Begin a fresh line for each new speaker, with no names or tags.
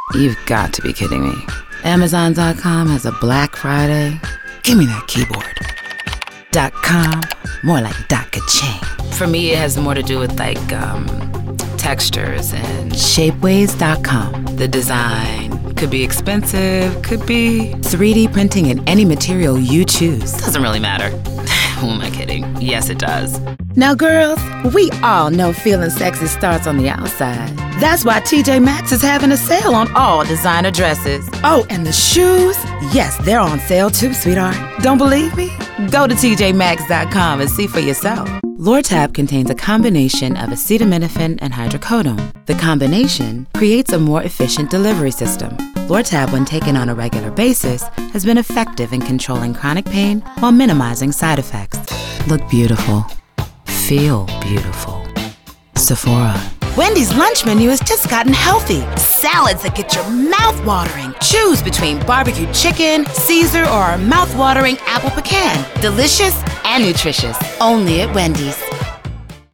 You've got to be kidding me. Amazon.com has a Black Friday. Give me that keyboard. .com, more like .ka-ching. For me, it has more to do with textures and Shapeways.com. The design could be expensive, could be 3D printing in any material you choose. Doesn't really matter. Who am I kidding? Yes, it does. Now, girls, we all know feeling sexy starts on the outside. That's why TJ Maxx is having a sale on all designer dresses. Oh, and the shoes? Yes, they're on sale too, sweetheart. Don't believe me? Go to tjmaxx.com and see for yourself. Lortab contains a combination of acetaminophen and hydrocodone. The combination creates a more efficient delivery system. Lortab, when taken on a regular basis, has been effective in controlling chronic pain while minimizing side effects. Look beautiful. Feel beautiful. Sephora. Wendy's lunch menu has just gotten healthy. Salads that get your mouth watering. Choose between barbecue chicken, Caesar, or our mouth watering apple pecan. Delicious and nutritious. Only at Wendy's.